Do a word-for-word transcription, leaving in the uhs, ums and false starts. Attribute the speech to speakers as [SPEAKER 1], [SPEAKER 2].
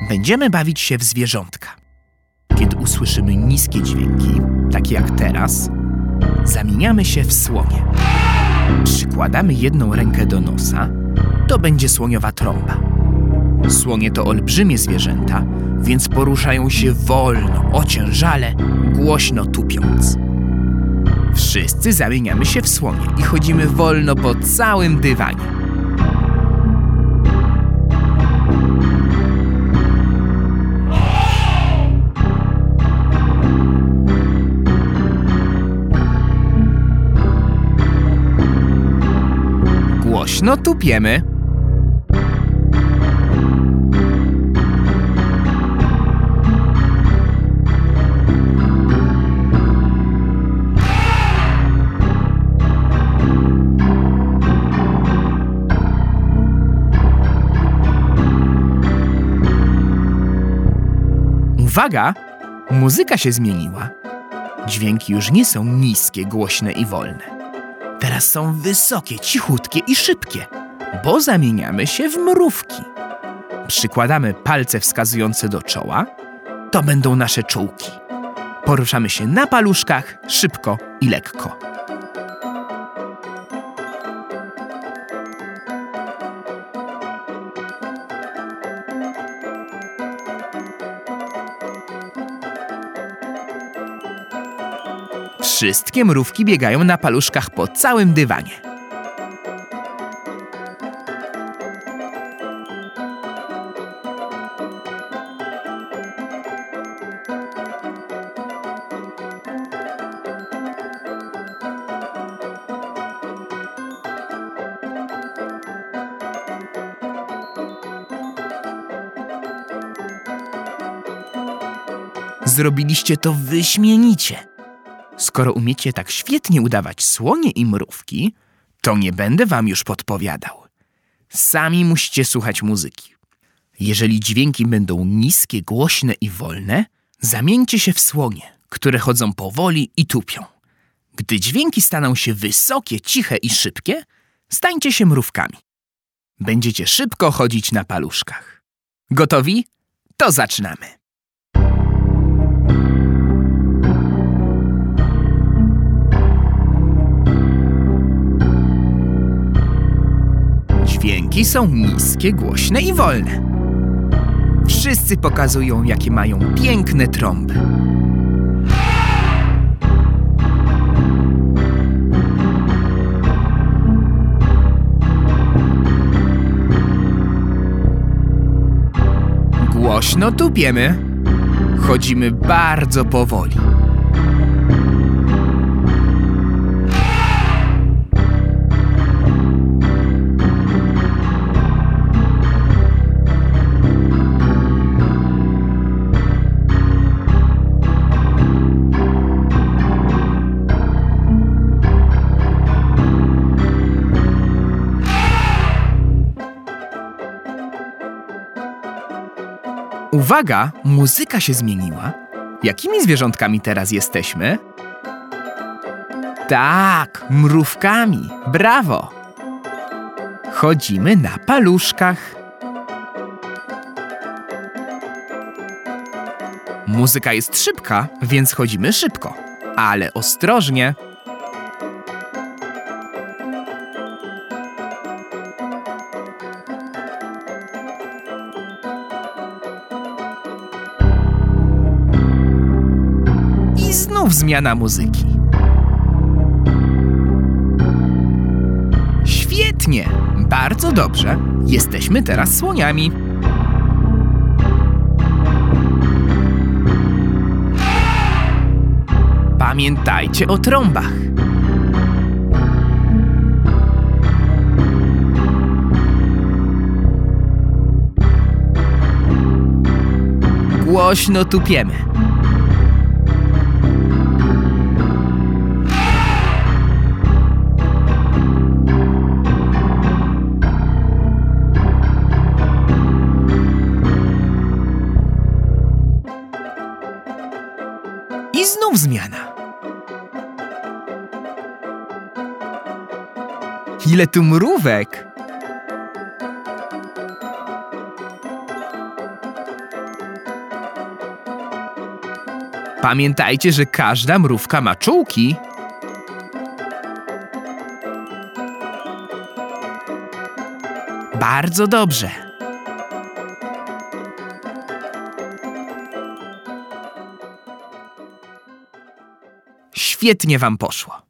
[SPEAKER 1] Będziemy bawić się w zwierzątka. Kiedy usłyszymy niskie dźwięki, takie jak teraz, zamieniamy się w słonie. Przykładamy jedną rękę do nosa, to będzie słoniowa trąba. Słonie to olbrzymie zwierzęta, więc poruszają się wolno, ociężale, głośno tupiąc. Wszyscy zamieniamy się w słonie i chodzimy wolno po całym dywanie. Głośno tupiemy. Uwaga! Muzyka się zmieniła. Dźwięki już nie są niskie, głośne i wolne. Teraz są wysokie, cichutkie i szybkie, bo zamieniamy się w mrówki. Przykładamy palce wskazujące do czoła. To będą nasze czołki. Poruszamy się na paluszkach, szybko i lekko. Wszystkie mrówki biegają na paluszkach po całym dywanie. Zrobiliście to wyśmienicie. Skoro umiecie tak świetnie udawać słonie i mrówki, to nie będę wam już podpowiadał. Sami musicie słuchać muzyki. Jeżeli dźwięki będą niskie, głośne i wolne, zamieńcie się w słonie, które chodzą powoli i tupią. Gdy dźwięki staną się wysokie, ciche i szybkie, stańcie się mrówkami. Będziecie szybko chodzić na paluszkach. Gotowi? To zaczynamy. Dźwięki są niskie, głośne i wolne. Wszyscy pokazują, jakie mają piękne trąby. Głośno tupiemy. Chodzimy bardzo powoli. Uwaga, muzyka się zmieniła. Jakimi zwierzątkami teraz jesteśmy? Tak, mrówkami. Brawo! Chodzimy na paluszkach. Muzyka jest szybka, więc chodzimy szybko, ale ostrożnie. I znów zmiana muzyki. Świetnie! Bardzo dobrze. Jesteśmy teraz słoniami. Pamiętajcie o trąbach. Głośno tupiemy. I znów zmiana. Ile tu mrówek! Pamiętajcie, że każda mrówka ma czułki. Bardzo dobrze. Świetnie wam poszło.